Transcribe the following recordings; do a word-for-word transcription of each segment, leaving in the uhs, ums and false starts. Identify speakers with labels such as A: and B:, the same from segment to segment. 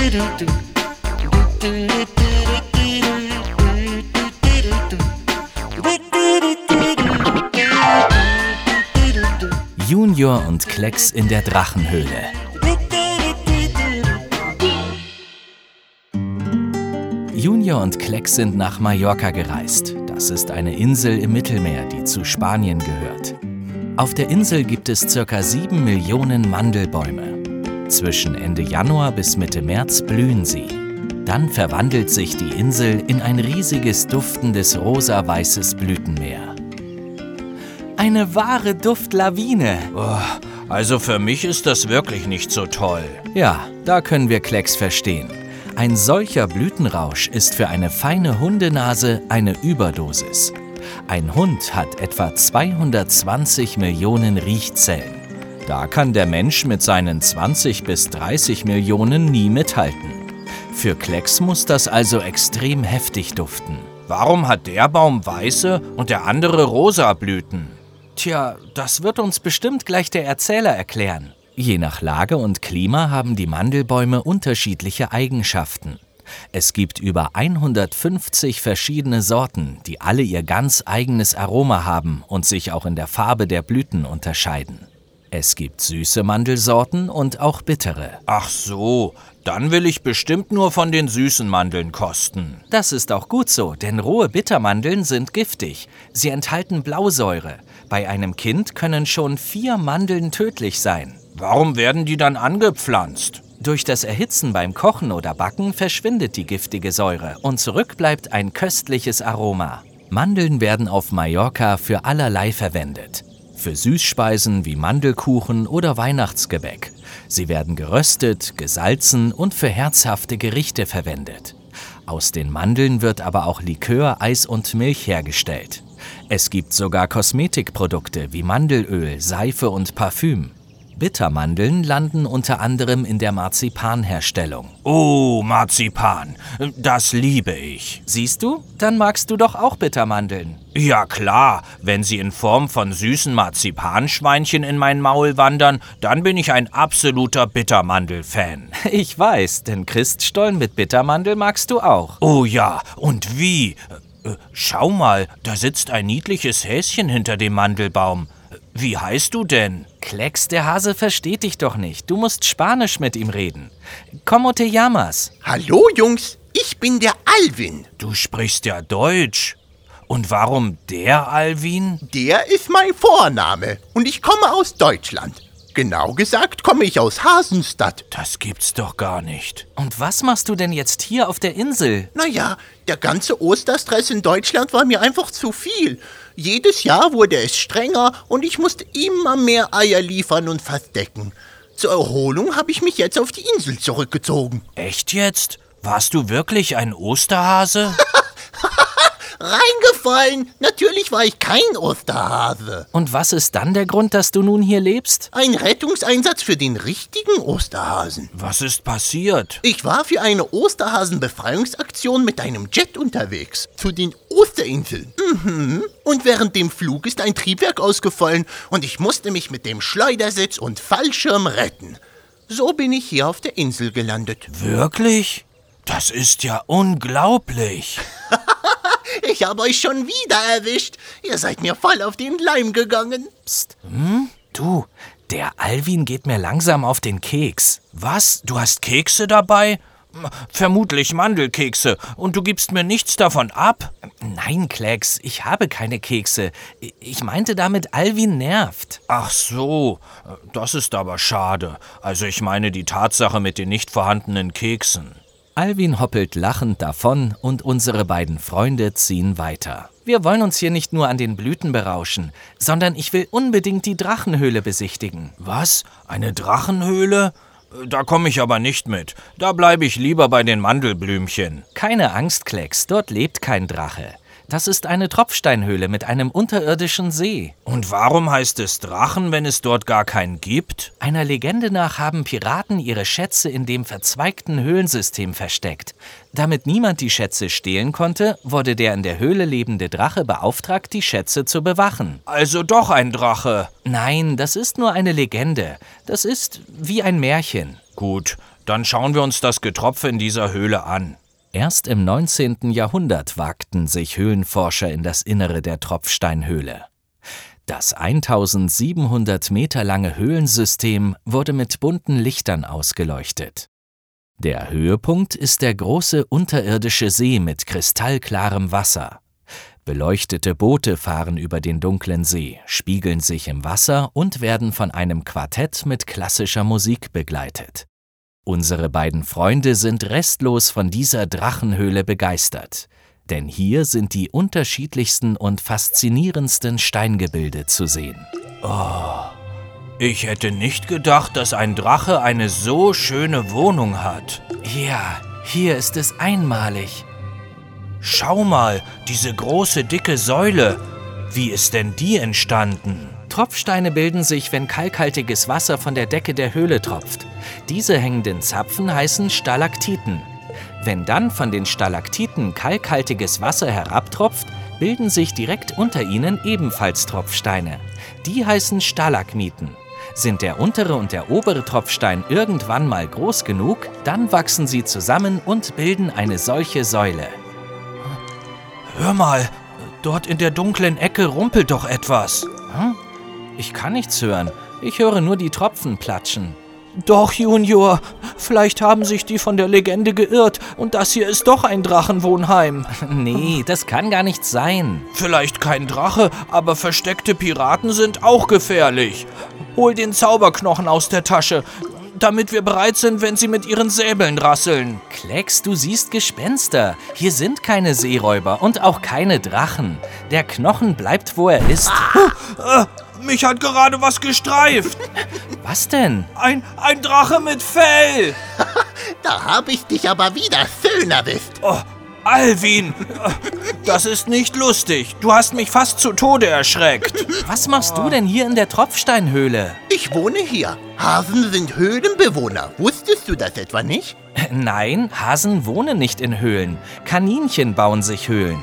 A: Junior und Klecks in der Drachenhöhle. Junior und Klecks sind nach Mallorca gereist. Das ist eine Insel im Mittelmeer, die zu Spanien gehört. Auf der Insel gibt es ca. sieben Millionen Mandelbäume. Zwischen Ende Januar bis Mitte März blühen sie. Dann verwandelt sich die Insel in ein riesiges, duftendes, rosa-weißes Blütenmeer. Eine wahre Duftlawine.
B: Oh, also für mich ist das wirklich nicht so toll.
A: Ja, da können wir Klecks verstehen. Ein solcher Blütenrausch ist für eine feine Hundenase eine Überdosis. Ein Hund hat etwa zweihundertzwanzig Millionen Riechzellen. Da kann der Mensch mit seinen zwanzig bis dreißig Millionen nie mithalten. Für Klecks muss das also extrem heftig duften.
B: Warum hat der Baum weiße und der andere rosa Blüten?
A: Tja, das wird uns bestimmt gleich der Erzähler erklären. Je nach Lage und Klima haben die Mandelbäume unterschiedliche Eigenschaften. Es gibt über hundertfünfzig verschiedene Sorten, die alle ihr ganz eigenes Aroma haben und sich auch in der Farbe der Blüten unterscheiden. Es gibt süße Mandelsorten und auch bittere.
B: Ach so, dann will ich bestimmt nur von den süßen Mandeln kosten.
A: Das ist auch gut so, denn rohe Bittermandeln sind giftig. Sie enthalten Blausäure. Bei einem Kind können schon vier Mandeln tödlich sein.
B: Warum werden die dann angepflanzt?
A: Durch das Erhitzen beim Kochen oder Backen verschwindet die giftige Säure und zurück bleibt ein köstliches Aroma. Mandeln werden auf Mallorca für allerlei verwendet. Für Süßspeisen wie Mandelkuchen oder Weihnachtsgebäck. Sie werden geröstet, gesalzen und für herzhafte Gerichte verwendet. Aus den Mandeln wird aber auch Likör, Eis und Milch hergestellt. Es gibt sogar Kosmetikprodukte wie Mandelöl, Seife und Parfüm. Bittermandeln landen unter anderem in der Marzipanherstellung.
B: Oh, Marzipan, das liebe ich.
A: Siehst du? Dann magst du doch auch Bittermandeln.
B: Ja klar, wenn sie in Form von süßen Marzipanschweinchen in mein Maul wandern, dann bin ich ein absoluter Bittermandel-Fan.
A: Ich weiß, denn Christstollen mit Bittermandel magst du auch.
B: Oh ja, und wie? Äh, schau mal, da sitzt ein niedliches Häschen hinter dem Mandelbaum. Wie heißt du denn?
A: Klecks, der Hase versteht dich doch nicht. Du musst Spanisch mit ihm reden. ¿Cómo te llamas?
C: Hallo Jungs, ich bin der Alvin.
B: Du sprichst ja Deutsch. Und warum der Alvin?
C: Der ist mein Vorname und ich komme aus Deutschland. Genau gesagt komme ich aus Hasenstadt.
B: Das gibt's doch gar nicht.
A: Und was machst du denn jetzt hier auf der Insel?
C: Naja, der ganze Osterstress in Deutschland war mir einfach zu viel. Jedes Jahr wurde es strenger und ich musste immer mehr Eier liefern und verstecken. Zur Erholung habe ich mich jetzt auf die Insel zurückgezogen.
B: Echt jetzt? Warst du wirklich ein Osterhase?
C: Reingefallen! Natürlich war ich kein Osterhase.
A: Und was ist dann der Grund, dass du nun hier lebst?
C: Ein Rettungseinsatz für den richtigen Osterhasen.
B: Was ist passiert?
C: Ich war für eine Osterhasen-Befreiungsaktion mit einem Jet unterwegs. Zu den Osterinseln. Mhm. Und während dem Flug ist ein Triebwerk ausgefallen und ich musste mich mit dem Schleudersitz und Fallschirm retten. So bin ich hier auf der Insel gelandet.
B: Wirklich? Das ist ja unglaublich.
C: Ich habe euch schon wieder erwischt. Ihr seid mir voll auf den Leim gegangen.
A: Psst. Hm? Du, der Alvin geht mir langsam auf den Keks.
B: Was? Du hast Kekse dabei? Vermutlich Mandelkekse. Und du gibst mir nichts davon ab?
A: Nein, Klecks, ich habe keine Kekse. Ich meinte damit, Alvin nervt.
B: Ach so, das ist aber schade. Also ich meine die Tatsache mit den nicht vorhandenen Keksen.
A: Alvin hoppelt lachend davon und unsere beiden Freunde ziehen weiter. Wir wollen uns hier nicht nur an den Blüten berauschen, sondern ich will unbedingt die Drachenhöhle besichtigen.
B: Was? Eine Drachenhöhle? Da komme ich aber nicht mit. Da bleibe ich lieber bei den Mandelblümchen.
A: Keine Angst, Klecks, dort lebt kein Drache. Das ist eine Tropfsteinhöhle mit einem unterirdischen See.
B: Und warum heißt es Drachen, wenn es dort gar keinen gibt?
A: Einer Legende nach haben Piraten ihre Schätze in dem verzweigten Höhlensystem versteckt. Damit niemand die Schätze stehlen konnte, wurde der in der Höhle lebende Drache beauftragt, die Schätze zu bewachen.
B: Also doch ein Drache.
A: Nein, das ist nur eine Legende. Das ist wie ein Märchen.
B: Gut, dann schauen wir uns das Getropfe in dieser Höhle an.
A: Erst im neunzehnten Jahrhundert wagten sich Höhlenforscher in das Innere der Tropfsteinhöhle. Das eintausendsiebenhundert Meter lange Höhlensystem wurde mit bunten Lichtern ausgeleuchtet. Der Höhepunkt ist der große unterirdische See mit kristallklarem Wasser. Beleuchtete Boote fahren über den dunklen See, spiegeln sich im Wasser und werden von einem Quartett mit klassischer Musik begleitet. Unsere beiden Freunde sind restlos von dieser Drachenhöhle begeistert, denn hier sind die unterschiedlichsten und faszinierendsten Steingebilde zu sehen.
B: Oh, ich hätte nicht gedacht, dass ein Drache eine so schöne Wohnung hat.
A: Ja, hier ist es einmalig.
B: Schau mal, diese große, dicke Säule. Wie ist denn die entstanden?
A: Tropfsteine bilden sich, wenn kalkhaltiges Wasser von der Decke der Höhle tropft. Diese hängenden Zapfen heißen Stalaktiten. Wenn dann von den Stalaktiten kalkhaltiges Wasser herabtropft, bilden sich direkt unter ihnen ebenfalls Tropfsteine. Die heißen Stalagmiten. Sind der untere und der obere Tropfstein irgendwann mal groß genug, dann wachsen sie zusammen und bilden eine solche Säule.
B: Hör mal, dort in der dunklen Ecke rumpelt doch etwas.
A: Hm? Ich kann nichts hören. Ich höre nur die Tropfen platschen.
B: Doch, Junior, vielleicht haben sich die von der Legende geirrt und das hier ist doch ein Drachenwohnheim.
A: Nee, das kann gar nicht sein.
B: Vielleicht kein Drache, aber versteckte Piraten sind auch gefährlich. Hol den Zauberknochen aus der Tasche, damit wir bereit sind, wenn sie mit ihren Säbeln rasseln.
A: Klecks, du siehst Gespenster. Hier sind keine Seeräuber und auch keine Drachen. Der Knochen bleibt, wo er ist.
B: Ah, äh, mich hat gerade was gestreift.
A: Was denn?
B: Ein, ein Drache mit Fell.
C: Da habe ich dich aber wieder schön erwischt.
B: Oh, Alvin, das ist nicht lustig. Du hast mich fast zu Tode erschreckt.
A: Was machst du denn hier in der Tropfsteinhöhle?
C: Ich wohne hier. Hasen sind Höhlenbewohner. Wusstest du das etwa nicht?
A: Nein, Hasen wohnen nicht in Höhlen. Kaninchen bauen sich Höhlen.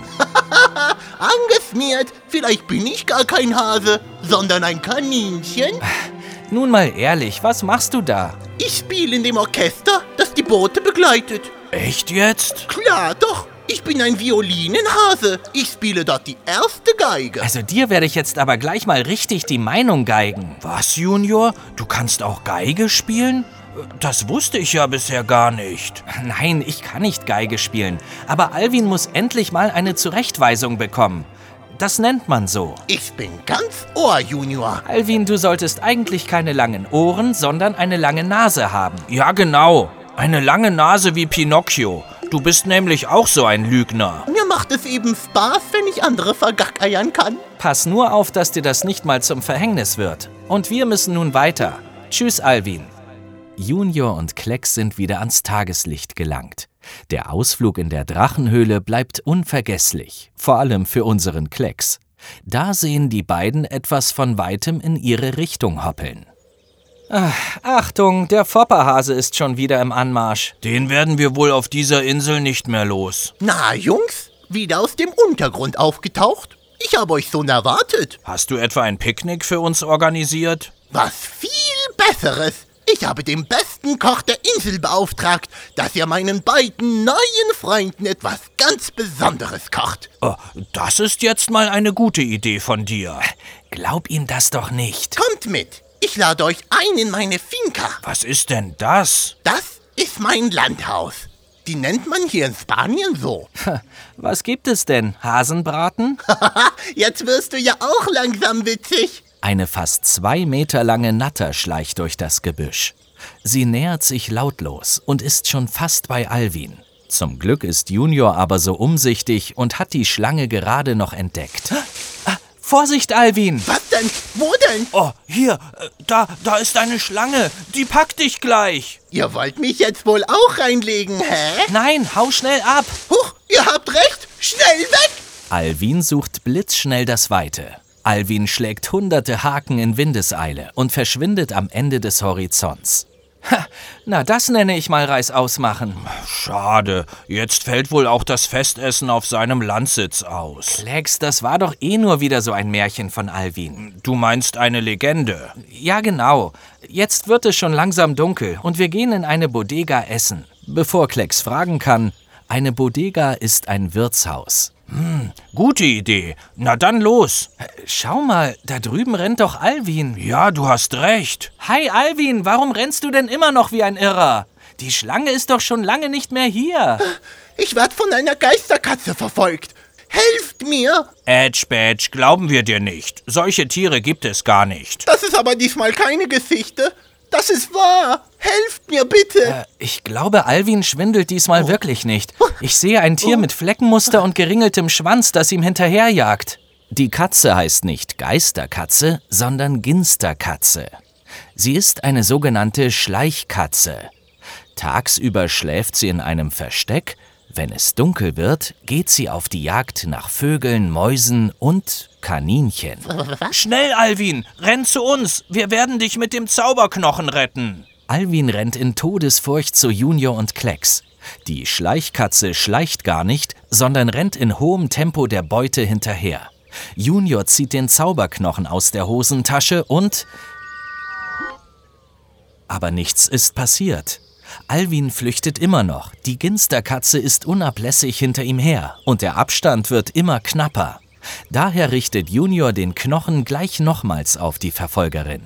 C: Angeschmiert. Vielleicht bin ich gar kein Hase, sondern ein Kaninchen.
A: Nun mal ehrlich, was machst du da?
C: Ich spiele in dem Orchester, das die Boote begleitet.
B: Echt jetzt?
C: Klar doch. Ich bin ein Violinenhase. Ich spiele dort die erste Geige.
A: Also dir werde ich jetzt aber gleich mal richtig die Meinung geigen.
B: Was, Junior? Du kannst auch Geige spielen? Das wusste ich ja bisher gar nicht.
A: Nein, ich kann nicht Geige spielen. Aber Alvin muss endlich mal eine Zurechtweisung bekommen. Das nennt man so.
C: Ich bin ganz Ohr, Junior.
A: Alvin, du solltest eigentlich keine langen Ohren, sondern eine lange Nase haben.
B: Ja, genau. Eine lange Nase wie Pinocchio. Du bist nämlich auch so ein Lügner.
C: Mir macht es eben Spaß, wenn ich andere vergackeiern kann.
A: Pass nur auf, dass dir das nicht mal zum Verhängnis wird. Und wir müssen nun weiter. Tschüss, Alvin. Junior und Klecks sind wieder ans Tageslicht gelangt. Der Ausflug in der Drachenhöhle bleibt unvergesslich, vor allem für unseren Klecks. Da sehen die beiden etwas von Weitem in ihre Richtung hoppeln. Ach, Achtung, der Fopperhase ist schon wieder im Anmarsch.
B: Den werden wir wohl auf dieser Insel nicht mehr los.
C: Na, Jungs, wieder aus dem Untergrund aufgetaucht? Ich habe euch schon erwartet.
B: Hast du etwa ein Picknick für uns organisiert?
C: Was viel Besseres. Ich habe den besten Koch der Insel beauftragt, dass er meinen beiden neuen Freunden etwas ganz Besonderes kocht.
B: Oh, das ist jetzt mal eine gute Idee von dir.
A: Glaub ihm das doch nicht.
C: Kommt mit. Ich lade euch ein in meine Finca.
B: Was ist denn das?
C: Das ist mein Landhaus. Die nennt man hier in Spanien so.
A: Was gibt es denn? Hasenbraten?
C: Jetzt wirst du ja auch langsam witzig.
A: Eine fast zwei Meter lange Natter schleicht durch das Gebüsch. Sie nähert sich lautlos und ist schon fast bei Alvin. Zum Glück ist Junior aber so umsichtig und hat die Schlange gerade noch entdeckt. Ah, Vorsicht, Alvin!
C: Was denn? Wo denn?
B: Oh, hier, da, da ist eine Schlange. Die packt dich gleich.
C: Ihr wollt mich jetzt wohl auch reinlegen, hä?
A: Nein, hau schnell ab!
C: Huch, ihr habt recht. Schnell weg!
A: Alvin sucht blitzschnell das Weite. Alvin schlägt hunderte Haken in Windeseile und verschwindet am Ende des Horizonts. Ha, na, das nenne ich mal Reißaus machen.
B: Schade, jetzt fällt wohl auch das Festessen auf seinem Landsitz aus.
A: Klecks, das war doch eh nur wieder so ein Märchen von Alwin.
B: Du meinst eine Legende?
A: Ja, genau. Jetzt wird es schon langsam dunkel und wir gehen in eine Bodega essen. Bevor Klecks fragen kann, eine Bodega ist ein Wirtshaus.
B: Hm, gute Idee. Na dann los.
A: Schau mal, da drüben rennt doch Alwin.
B: Ja, du hast recht.
A: Hi Alwin, warum rennst du denn immer noch wie ein Irrer? Die Schlange ist doch schon lange nicht mehr hier.
C: Ich werde von einer Geisterkatze verfolgt. Helft mir!
B: Edge Badge, glauben wir dir nicht. Solche Tiere gibt es gar nicht.
C: Das ist aber diesmal keine Geschichte. Das ist wahr. Helft mir bitte.
A: Äh, ich glaube, Alwin schwindelt diesmal oh. wirklich nicht. Ich sehe ein Tier oh. mit Fleckenmuster und geringeltem Schwanz, das ihm hinterherjagt. Die Katze heißt nicht Geisterkatze, sondern Ginsterkatze. Sie ist eine sogenannte Schleichkatze. Tagsüber schläft sie in einem Versteck. Wenn es dunkel wird, geht sie auf die Jagd nach Vögeln, Mäusen und Kaninchen.
B: Schnell, Alwin, renn zu uns. Wir werden dich mit dem Zauberknochen retten.
A: Alwin rennt in Todesfurcht zu Junior und Klecks. Die Schleichkatze schleicht gar nicht, sondern rennt in hohem Tempo der Beute hinterher. Junior zieht den Zauberknochen aus der Hosentasche und... Aber nichts ist passiert. Alwin flüchtet immer noch, die Ginsterkatze ist unablässig hinter ihm her und der Abstand wird immer knapper. Daher richtet Junior den Knochen gleich nochmals auf die Verfolgerin.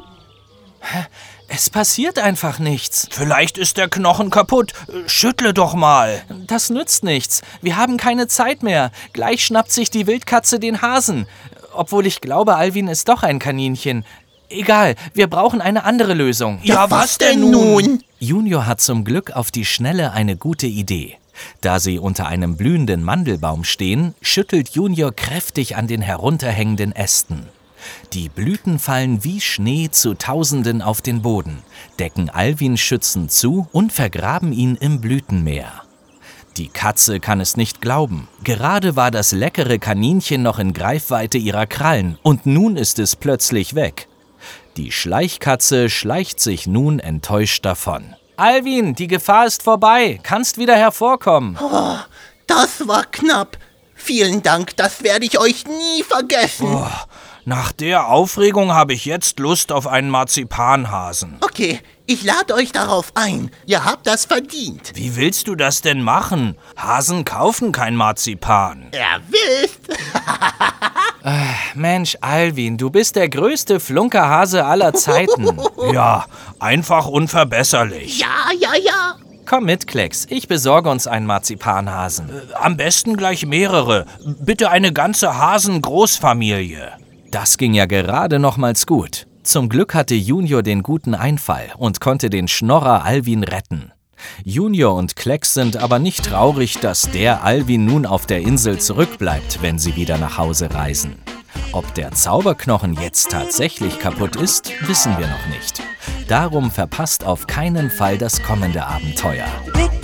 A: Es passiert einfach nichts.
B: Vielleicht ist der Knochen kaputt. Schüttle doch mal.
A: Das nützt nichts. Wir haben keine Zeit mehr. Gleich schnappt sich die Wildkatze den Hasen. Obwohl ich glaube, Alwin ist doch ein Kaninchen. Egal, wir brauchen eine andere Lösung.
C: Ja, ja was denn nun?
A: Junior hat zum Glück auf die Schnelle eine gute Idee. Da sie unter einem blühenden Mandelbaum stehen, schüttelt Junior kräftig an den herunterhängenden Ästen. Die Blüten fallen wie Schnee zu Tausenden auf den Boden, decken Alwin schützend zu und vergraben ihn im Blütenmeer. Die Katze kann es nicht glauben. Gerade war das leckere Kaninchen noch in Greifweite ihrer Krallen und nun ist es plötzlich weg. Die Schleichkatze schleicht sich nun enttäuscht davon. Alwin, die Gefahr ist vorbei. Kannst wieder hervorkommen.
C: Oh, das war knapp. Vielen Dank, das werde ich euch nie vergessen.
B: Oh, nach der Aufregung habe ich jetzt Lust auf einen Marzipanhasen.
C: Okay, ich lade euch darauf ein. Ihr habt das verdient.
B: Wie willst du das denn machen? Hasen kaufen kein Marzipan.
C: Ihr wisst.
A: äh, Mensch, Alwin, du bist der größte Flunkerhase aller Zeiten.
B: Ja, einfach unverbesserlich.
C: Ja, ja, ja.
A: Komm mit, Klecks. Ich besorge uns einen Marzipanhasen.
B: Äh, am besten gleich mehrere. Bitte eine ganze Hasen-Großfamilie.
A: Das ging ja gerade nochmals gut. Zum Glück hatte Junior den guten Einfall und konnte den Schnorrer Alwin retten. Junior und Klecks sind aber nicht traurig, dass der Alwin nun auf der Insel zurückbleibt, wenn sie wieder nach Hause reisen. Ob der Zauberknochen jetzt tatsächlich kaputt ist, wissen wir noch nicht. Darum verpasst auf keinen Fall das kommende Abenteuer.